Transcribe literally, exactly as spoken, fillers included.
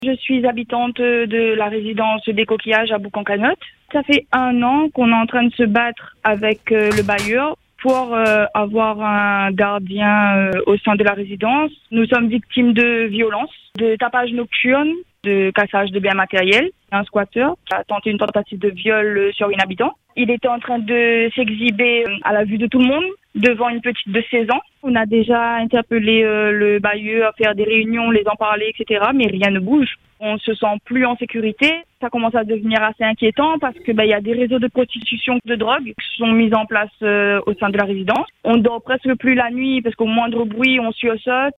Je suis habitante de la résidence des Coquillages à Boucan-Canotte. Ça fait un an qu'on est en train de se battre avec euh, le bailleur pour euh, avoir un gardien euh, au sein de la résidence. Nous sommes victimes de violences, de tapage nocturne, de cassage de biens matériels. Un squatteur qui a tenté une tentative de viol sur une habitante. Il était en train de s'exhiber à la vue de tout le monde devant une petite de seize ans. On a déjà interpellé euh, le bailleur à faire des réunions, les en parler, et cetera. Mais rien ne bouge. On se sent plus en sécurité. Ça commence à devenir assez inquiétant parce que bah, y a des réseaux de prostitution de drogue qui sont mis en place euh, au sein de la résidence. On dort presque plus la nuit parce qu'au moindre bruit, on sursaute.